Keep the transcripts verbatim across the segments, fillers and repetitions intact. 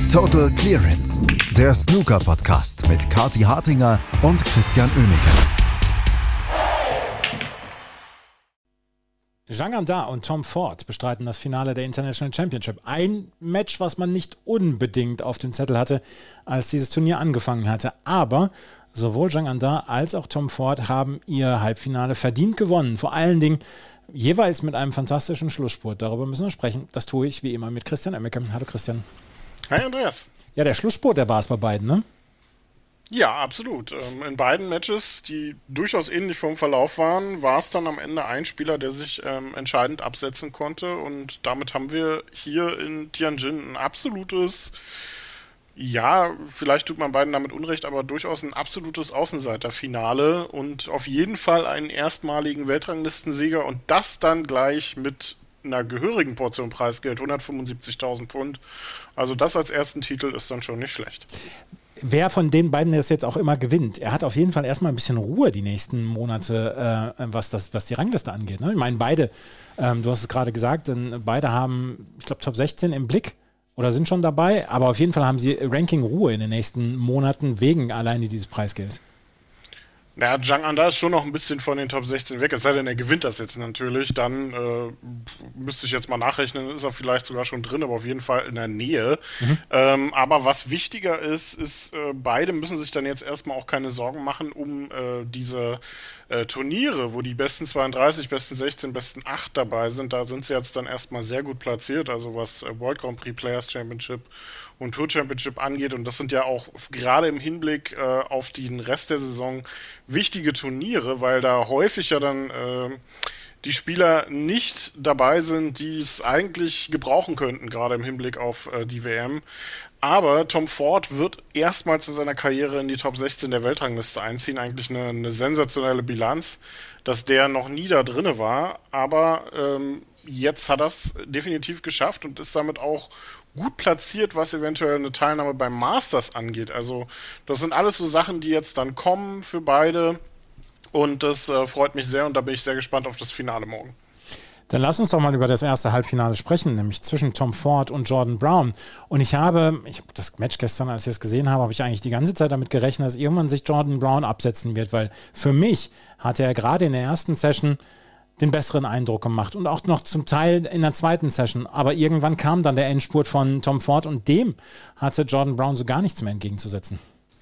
Total Clearance, der Snooker-Podcast mit Kathi Hartinger und Christian Oemeke. Zhang Anda und Tom Ford bestreiten das Finale der International Championship. Ein Match, was man nicht unbedingt auf dem Zettel hatte, als dieses Turnier angefangen hatte. Aber sowohl Zhang Anda als auch Tom Ford haben ihr Halbfinale verdient gewonnen. Vor allen Dingen jeweils mit einem fantastischen Schlussspurt. Darüber müssen wir sprechen. Das tue ich wie immer mit Christian Oemeke. Hallo Christian. Hi Andreas. Ja, der Schlussspurt, der war es bei beiden, ne? Ja, absolut. In beiden Matches, die durchaus ähnlich vom Verlauf waren, war es dann am Ende ein Spieler, der sich ähm, entscheidend absetzen konnte. Und damit haben wir hier in Tianjin ein absolutes, ja, vielleicht tut man beiden damit Unrecht, aber durchaus ein absolutes Außenseiterfinale und auf jeden Fall einen erstmaligen Weltranglistensieger und das dann gleich mit einer gehörigen Portion Preisgeld, hundertfünfundsiebzigtausend Pfund. Also das als ersten Titel ist dann schon nicht schlecht. Wer von den beiden das jetzt auch immer gewinnt, er hat auf jeden Fall erstmal ein bisschen Ruhe die nächsten Monate, äh, was, das, was die Rangliste angeht. Ne? Ich meine, beide, ähm, du hast es gerade gesagt, denn beide haben, ich glaube, Top sechzehn im Blick oder sind schon dabei, aber auf jeden Fall haben sie Ranking-Ruhe in den nächsten Monaten wegen alleine dieses Preisgelds. Ja, Zhang Anda ist schon noch ein bisschen von den Top sechzehn weg, es sei denn, er gewinnt das jetzt natürlich, dann äh, müsste ich jetzt mal nachrechnen, ist er vielleicht sogar schon drin, aber auf jeden Fall in der Nähe. Mhm. Ähm, aber was wichtiger ist, ist, äh, beide müssen sich dann jetzt erstmal auch keine Sorgen machen um äh, diese äh, Turniere, wo die besten zweiunddreißig, besten sechzehn, besten acht dabei sind, da sind sie jetzt dann erstmal sehr gut platziert, also was äh, World Grand Prix Players Championship und Tour Championship angeht. Und das sind ja auch gerade im Hinblick äh, auf den Rest der Saison wichtige Turniere, weil da häufig ja dann äh, die Spieler nicht dabei sind, die es eigentlich gebrauchen könnten, gerade im Hinblick auf äh, die W M. Aber Tom Ford wird erstmals in seiner Karriere in die Top sechzehn der Weltrangliste einziehen. Eigentlich eine, eine sensationelle Bilanz, dass der noch nie da drinne war. Aber ähm, jetzt hat er es definitiv geschafft und ist damit auch gut platziert, was eventuell eine Teilnahme beim Masters angeht. Also das sind alles so Sachen, die jetzt dann kommen für beide und das äh, freut mich sehr und da bin ich sehr gespannt auf das Finale morgen. Dann lass uns doch mal über das erste Halbfinale sprechen, nämlich zwischen Tom Ford und Jordan Brown. Und ich habe, ich habe das Match gestern, als ich es gesehen habe, habe ich eigentlich die ganze Zeit damit gerechnet, dass irgendwann sich Jordan Brown absetzen wird, weil für mich hatte er gerade in der ersten Session den besseren Eindruck gemacht und auch noch zum Teil in der zweiten Session. Aber irgendwann kam dann der Endspurt von Tom Ford und dem hatte Jordan Brown so gar nichts mehr entgegenzusetzen.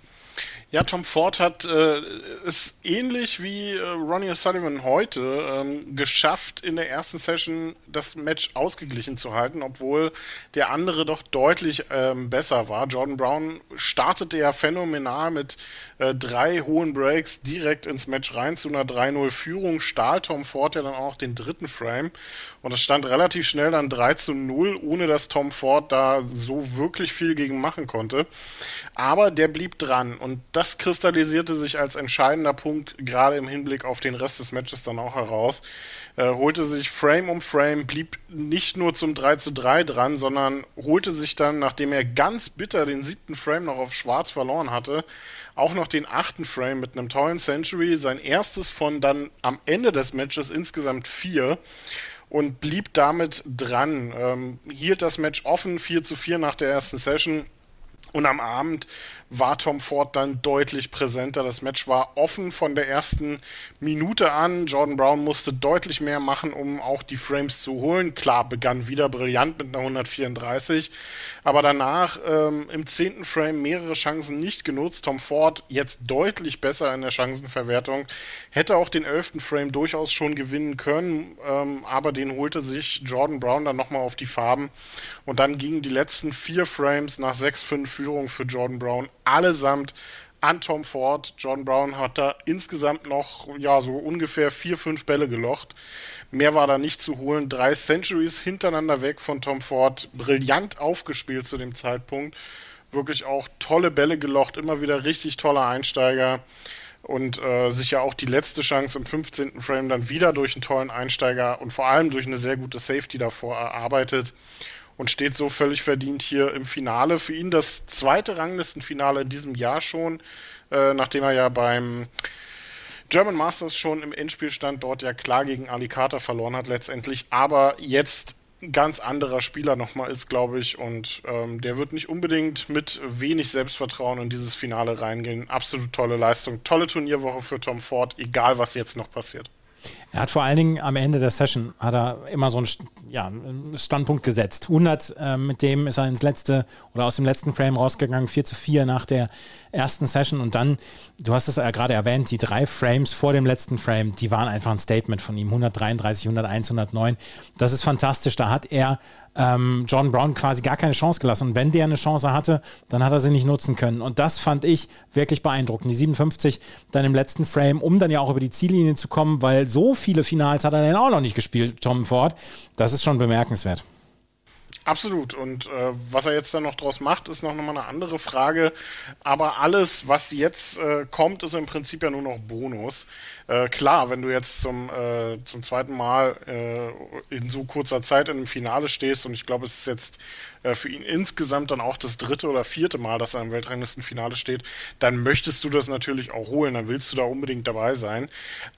Ja, Tom Ford hat äh, es ähnlich wie äh, Ronnie O'Sullivan heute ähm, geschafft, in der ersten Session das Match ausgeglichen zu halten, obwohl der andere doch deutlich ähm, besser war. Jordan Brown startete ja phänomenal mit äh, drei hohen Breaks direkt ins Match rein zu einer drei null Führung, stahl Tom Ford ja dann auch den dritten Frame und es stand relativ schnell dann drei zu null, ohne dass Tom Ford da so wirklich viel gegen machen konnte. Aber der blieb dran und das kristallisierte sich als entscheidender Punkt, gerade im Hinblick auf den Rest des Matches dann auch heraus. Äh, holte sich Frame um Frame, blieb nicht nur zum drei zu drei dran, sondern holte sich dann, nachdem er ganz bitter den siebten Frame noch auf Schwarz verloren hatte, auch noch den achten Frame mit einem tollen Century, sein erstes von dann am Ende des Matches insgesamt vier und blieb damit dran. Ähm, hielt das Match offen, vier zu vier nach der ersten Session. Und am Abend war Tom Ford dann deutlich präsenter. Das Match war offen von der ersten Minute an. Jordan Brown musste deutlich mehr machen, um auch die Frames zu holen. Klar, begann wieder brillant mit einer hundertvierunddreißig. Aber danach ähm, im zehnten Frame mehrere Chancen nicht genutzt. Tom Ford jetzt deutlich besser in der Chancenverwertung. Hätte auch den elften Frame durchaus schon gewinnen können. Ähm, aber den holte sich Jordan Brown dann nochmal auf die Farben. Und dann gingen die letzten vier Frames nach sechs fünf Führung für Jordan Brown allesamt an Tom Ford. Jordan Brown hat da insgesamt noch ja so ungefähr vier, fünf Bälle gelocht. Mehr war da nicht zu holen. Drei Centuries hintereinander weg von Tom Ford. Brillant aufgespielt zu dem Zeitpunkt. Wirklich auch tolle Bälle gelocht. Immer wieder richtig toller Einsteiger. Und äh, sich ja auch die letzte Chance im fünfzehnten Frame dann wieder durch einen tollen Einsteiger und vor allem durch eine sehr gute Safety davor erarbeitet. Und steht so völlig verdient hier im Finale. Für ihn das zweite Ranglistenfinale in diesem Jahr schon, äh, nachdem er ja beim German Masters schon im Endspiel stand, dort ja klar gegen Ali Carter verloren hat letztendlich. Aber jetzt ein ganz anderer Spieler nochmal ist, glaube ich. Und ähm, der wird nicht unbedingt mit wenig Selbstvertrauen in dieses Finale reingehen. Absolut tolle Leistung. Tolle Turnierwoche für Tom Ford, egal was jetzt noch passiert. Er hat vor allen Dingen am Ende der Session hat er immer so einen, ja, einen Standpunkt gesetzt. hundert, äh, mit dem ist er ins letzte oder aus dem letzten Frame rausgegangen, vier zu vier nach der ersten Session. Und dann, du hast es ja gerade erwähnt, die drei Frames vor dem letzten Frame, die waren einfach ein Statement von ihm. hundertdreiunddreißig, hunderteins, hundertneun. Das ist fantastisch. Da hat er ähm, Jordan Brown quasi gar keine Chance gelassen. Und wenn der eine Chance hatte, dann hat er sie nicht nutzen können. Und das fand ich wirklich beeindruckend. Die siebenundfünfzig dann im letzten Frame, um dann ja auch über die Ziellinie zu kommen, weil so viele Finals hat er dann auch noch nicht gespielt, Tom Ford. Das ist schon bemerkenswert. Absolut. Und äh, was er jetzt dann noch draus macht, ist noch mal eine andere Frage. Aber alles, was jetzt äh, kommt, ist im Prinzip ja nur noch Bonus. Äh, klar, wenn du jetzt zum, äh, zum zweiten Mal äh, in so kurzer Zeit in einem Finale stehst, und ich glaube, es ist jetzt äh, für ihn insgesamt dann auch das dritte oder vierte Mal, dass er im Weltranglistenfinale steht, dann möchtest du das natürlich auch holen, dann willst du da unbedingt dabei sein.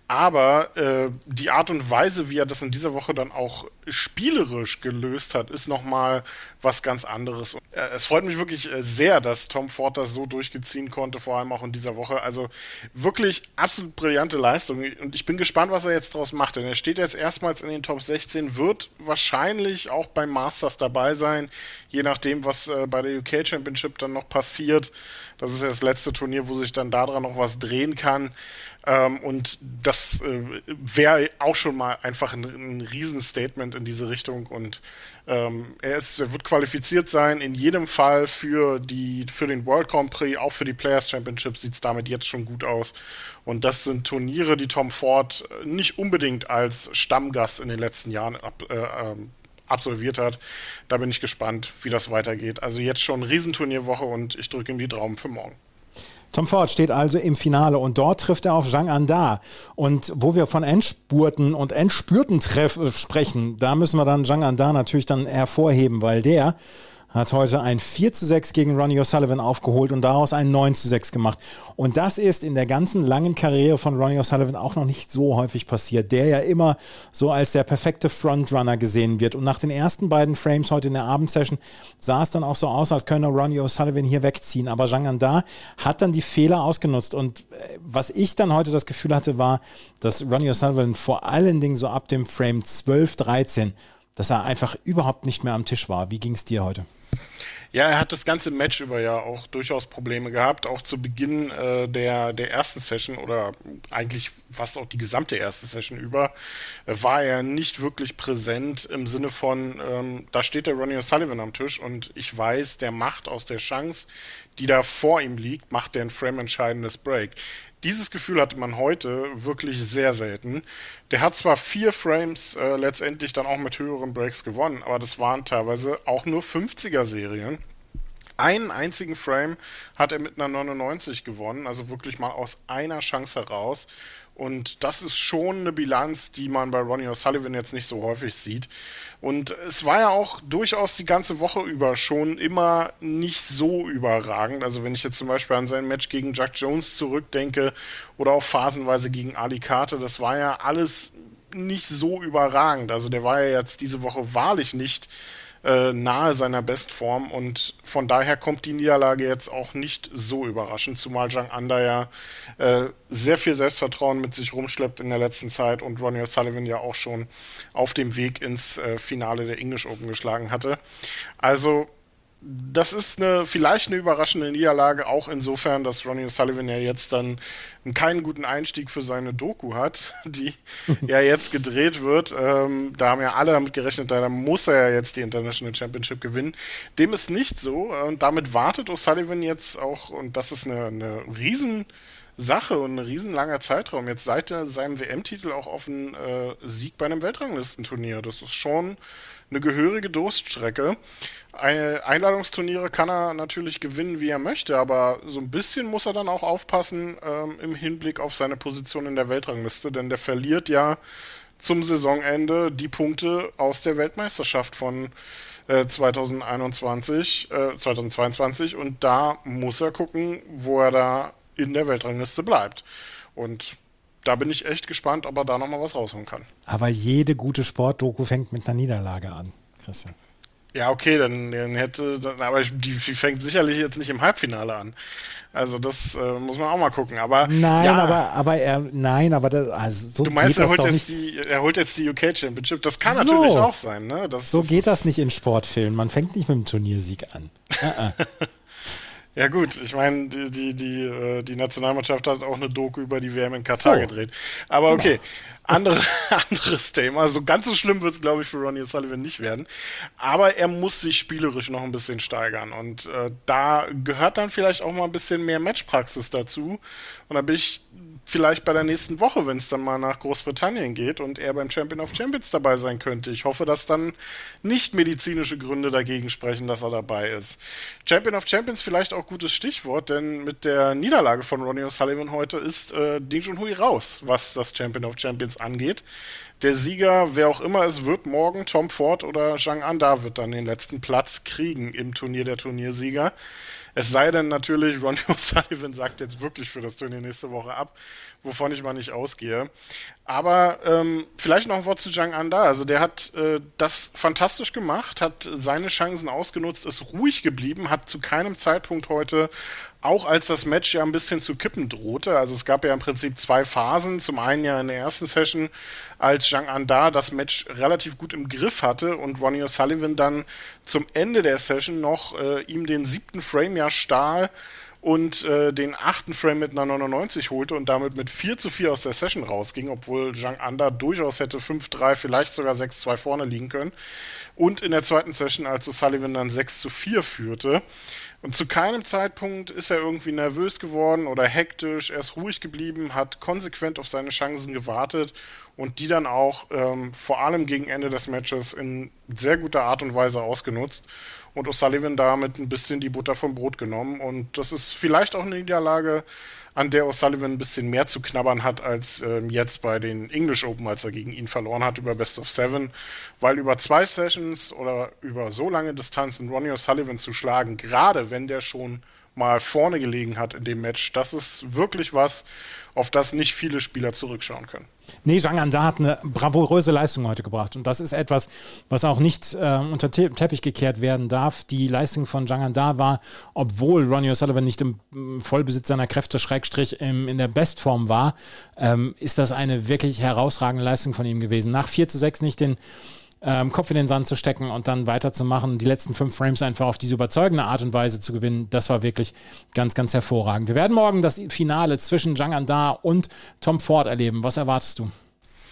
Aber äh, die Art und Weise, wie er das in dieser Woche dann auch spielerisch gelöst hat, ist nochmal was ganz anderes. Und, äh, es freut mich wirklich äh, sehr, dass Tom Ford das so durchgeziehen konnte, vor allem auch in dieser Woche. Also wirklich absolut brillante Leistung. Und ich bin gespannt, was er jetzt draus macht. Denn er steht jetzt erstmals in den Top sechzehn, wird wahrscheinlich auch beim Masters dabei sein, je nachdem, was äh, bei der U K Championship dann noch passiert. Das ist ja das letzte Turnier, wo sich dann daran noch was drehen kann. Ähm, und das äh, wäre auch schon mal einfach ein, ein Riesenstatement in diese Richtung. Und ähm, er, ist, er wird qualifiziert sein, in jedem Fall für, die, für den World Grand Prix, auch für die Players Championship sieht es damit jetzt schon gut aus. Und das sind Turniere, die Tom Ford nicht unbedingt als Stammgast in den letzten Jahren ab, äh, ähm, absolviert hat. Da bin ich gespannt, wie das weitergeht. Also jetzt schon Riesenturnierwoche und ich drücke ihm die Daumen für morgen. Tom Ford steht also im Finale und dort trifft er auf Zhang Anda. Und wo wir von Endspurten und Endspürten treff, sprechen, da müssen wir dann Zhang Anda natürlich dann hervorheben, weil der hat heute ein vier zu sechs gegen Ronnie O'Sullivan aufgeholt und daraus ein neun zu sechs gemacht. Und das ist in der ganzen langen Karriere von Ronnie O'Sullivan auch noch nicht so häufig passiert, der ja immer so als der perfekte Frontrunner gesehen wird. Und nach den ersten beiden Frames heute in der Abendsession sah es dann auch so aus, als könne Ronnie O'Sullivan hier wegziehen. Aber Zhang Anda hat dann die Fehler ausgenutzt. Und was ich dann heute das Gefühl hatte, war, dass Ronnie O'Sullivan vor allen Dingen so ab dem Frame zwölf, dreizehn, dass er einfach überhaupt nicht mehr am Tisch war. Wie ging es dir heute? Ja, er hat das ganze Match über ja auch durchaus Probleme gehabt. Auch zu Beginn äh, der, der ersten Session oder eigentlich fast auch die gesamte erste Session über äh, war er nicht wirklich präsent im Sinne von, ähm, da steht der Ronnie O'Sullivan am Tisch und ich weiß, der macht aus der Chance, die da vor ihm liegt, macht der ein frame-entscheidendes Break. Dieses Gefühl hatte man heute wirklich sehr selten. Der hat zwar vier Frames äh, letztendlich dann auch mit höheren Breaks gewonnen, aber das waren teilweise auch nur fünfziger-Serien. Einen einzigen Frame hat er mit einer neunundneunzig gewonnen, also wirklich mal aus einer Chance heraus. Und das ist schon eine Bilanz, die man bei Ronnie O'Sullivan jetzt nicht so häufig sieht. Und es war ja auch durchaus die ganze Woche über schon immer nicht so überragend. Also wenn ich jetzt zum Beispiel an sein Match gegen Jack Jones zurückdenke oder auch phasenweise gegen Ali Kate, das war ja alles nicht so überragend. Also der war ja jetzt diese Woche wahrlich nicht äh, nahe seiner Bestform und von daher kommt die Niederlage jetzt auch nicht so überraschend, zumal Zhang Anda ja äh, sehr viel Selbstvertrauen mit sich rumschleppt in der letzten Zeit und Ronnie O'Sullivan ja auch schon auf dem Weg ins äh, Finale der English Open geschlagen hatte. Also das ist eine, vielleicht eine überraschende Niederlage, auch insofern, dass Ronnie O'Sullivan ja jetzt dann keinen guten Einstieg für seine Doku hat, die ja jetzt gedreht wird. Ähm, da haben ja alle damit gerechnet, da muss er ja jetzt die International Championship gewinnen. Dem ist nicht so und damit wartet O'Sullivan jetzt auch, und das ist eine, eine riesen Sache und ein riesenlanger Zeitraum, jetzt seit seinem W M-Titel auch auf einen äh, Sieg bei einem Weltranglistenturnier. Das ist schon eine gehörige Durststrecke. Einladungsturniere kann er natürlich gewinnen, wie er möchte, aber so ein bisschen muss er dann auch aufpassen ähm, im Hinblick auf seine Position in der Weltrangliste, denn der verliert ja zum Saisonende die Punkte aus der Weltmeisterschaft von äh, zweitausendeinundzwanzig, äh, zweitausendzweiundzwanzig und da muss er gucken, wo er da in der Weltrangliste bleibt. Und da bin ich echt gespannt, ob er da nochmal was rausholen kann. Aber jede gute Sportdoku fängt mit einer Niederlage an. Christian. Ja, okay, dann, dann hätte, dann, aber die, die fängt sicherlich jetzt nicht im Halbfinale an. Also das äh, muss man auch mal gucken. Aber nein, ja, aber aber er nein, aber das, also so du meinst, geht er holt das doch jetzt nicht. die, er holt jetzt die U K Championship. Das kann So. natürlich auch sein, ne? Das, So das geht ist, das nicht in Sportfilmen. Man fängt nicht mit dem Turniersieg an. uh-uh. Ja gut, ich meine, die, die, die, äh, die Nationalmannschaft hat auch eine Doku über die W M in Katar So. gedreht. Aber okay, Genau. andere, anderes Thema. So ganz so schlimm wird es, glaube ich, für Ronnie O'Sullivan nicht werden. Aber er muss sich spielerisch noch ein bisschen steigern. Und äh, da gehört dann vielleicht auch mal ein bisschen mehr Matchpraxis dazu. Und da bin ich vielleicht bei der nächsten Woche, wenn es dann mal nach Großbritannien geht und er beim Champion of Champions dabei sein könnte. Ich hoffe, dass dann nicht medizinische Gründe dagegen sprechen, dass er dabei ist. Champion of Champions vielleicht auch gutes Stichwort, denn mit der Niederlage von Ronnie O'Sullivan heute ist äh, Ding Junhui raus, was das Champion of Champions angeht. Der Sieger, wer auch immer es wird, morgen Tom Ford oder Zhang Anda wird dann den letzten Platz kriegen im Turnier der Turniersieger. Es sei denn natürlich, Ronnie O'Sullivan sagt jetzt wirklich für das Turnier nächste Woche ab, wovon ich mal nicht ausgehe. Aber ähm, vielleicht noch ein Wort zu Zhang Anda. Also der hat äh, das fantastisch gemacht, hat seine Chancen ausgenutzt, ist ruhig geblieben, hat zu keinem Zeitpunkt heute, auch als das Match ja ein bisschen zu kippen drohte, also es gab ja im Prinzip zwei Phasen, zum einen ja in der ersten Session, als Zhang Anda das Match relativ gut im Griff hatte und Ronnie O'Sullivan dann zum Ende der Session noch äh, ihm den siebten Frame ja stahl und äh, den achten Frame mit einer neunundneunzig holte und damit mit vier zu vier aus der Session rausging, obwohl Zhang Anda durchaus hätte fünf drei, vielleicht sogar sechs zwei vorne liegen können. Und in der zweiten Session, als O'Sullivan dann sechs zu vier führte. Und zu keinem Zeitpunkt ist er irgendwie nervös geworden oder hektisch. Er ist ruhig geblieben, hat konsequent auf seine Chancen gewartet und die dann auch ähm, vor allem gegen Ende des Matches in sehr guter Art und Weise ausgenutzt. Und O'Sullivan damit ein bisschen die Butter vom Brot genommen. Und das ist vielleicht auch eine Niederlage, an der O'Sullivan ein bisschen mehr zu knabbern hat als ähm, jetzt bei den English Open, als er gegen ihn verloren hat über Best of Seven. Weil über zwei Sessions oder über so lange Distanzen Ronnie O'Sullivan zu schlagen, gerade wenn der schon mal vorne gelegen hat in dem Match, das ist wirklich was, auf das nicht viele Spieler zurückschauen können. Nee, Zhang Anda hat eine bravouröse Leistung heute gebracht. Und das ist etwas, was auch nicht äh, unter Te- Teppich gekehrt werden darf. Die Leistung von Zhang Anda war, obwohl Ronnie O'Sullivan nicht im Vollbesitz seiner Kräfte, Schrägstrich im, in der Bestform war, ähm, ist das eine wirklich herausragende Leistung von ihm gewesen. Nach vier zu sechs nicht den ähm, Kopf in den Sand zu stecken und dann weiterzumachen, die letzten fünf Frames einfach auf diese überzeugende Art und Weise zu gewinnen, das war wirklich ganz, ganz hervorragend. Wir werden morgen das Finale zwischen Zhang Anda und Tom Ford erleben. Was erwartest du?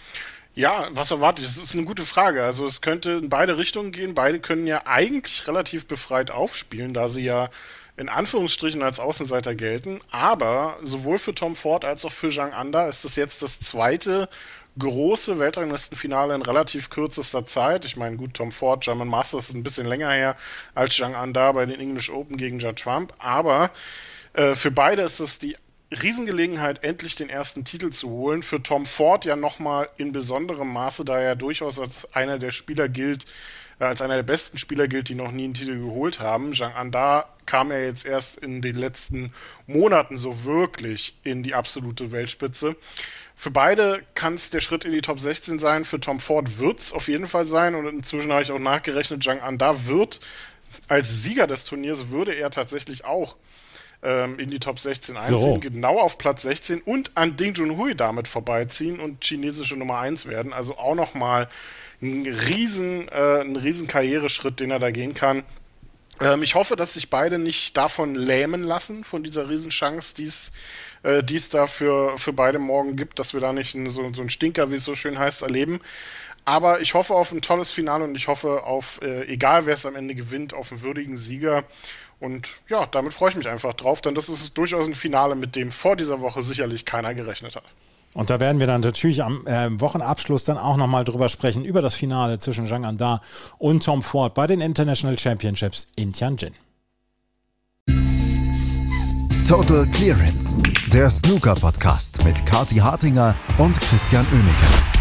Ja, was erwarte ich? Das ist eine gute Frage. Also es könnte in beide Richtungen gehen. Beide können ja eigentlich relativ befreit aufspielen, da sie ja in Anführungsstrichen als Außenseiter gelten. Aber sowohl für Tom Ford als auch für Zhang Anda ist das jetzt das zweite große Weltranglistenfinale in relativ kürzester Zeit. Ich meine, gut, Tom Ford, German Masters ist ein bisschen länger her als Zhang Anda bei den English Open gegen Judd Trump. Aber äh, für beide ist es die Riesengelegenheit, endlich den ersten Titel zu holen. Für Tom Ford ja nochmal in besonderem Maße, da er durchaus als einer der Spieler gilt, äh, als einer der besten Spieler gilt, die noch nie einen Titel geholt haben. Zhang Anda kam ja jetzt erst in den letzten Monaten so wirklich in die absolute Weltspitze. Für beide kann es der Schritt in die Top sechzehn sein. Für Tom Ford wird es auf jeden Fall sein. Und inzwischen habe ich auch nachgerechnet, Zhang Anda wird als Sieger des Turniers, würde er tatsächlich auch ähm, in die Top sechzehn einziehen. So. Genau auf Platz sechzehn und an Ding Junhui damit vorbeiziehen und chinesische Nummer eins werden. Also auch nochmal ein riesen, äh, ein riesen Karriereschritt, den er da gehen kann. Ähm, ich hoffe, dass sich beide nicht davon lähmen lassen, von dieser Riesenchance, die es äh, die es da für, für beide morgen gibt, dass wir da nicht ein, so, so einen Stinker, wie es so schön heißt, erleben. Aber ich hoffe auf ein tolles Finale und ich hoffe auf, äh, egal wer es am Ende gewinnt, auf einen würdigen Sieger. Und ja, damit freue ich mich einfach drauf, denn das ist durchaus ein Finale, mit dem vor dieser Woche sicherlich keiner gerechnet hat. Und da werden wir dann natürlich am äh, Wochenabschluss dann auch nochmal drüber sprechen, über das Finale zwischen Zhang Anda und Tom Ford bei den International Championships in Tianjin. Total Clearance, der Snooker-Podcast mit Kathi Hartinger und Christian Oemeke.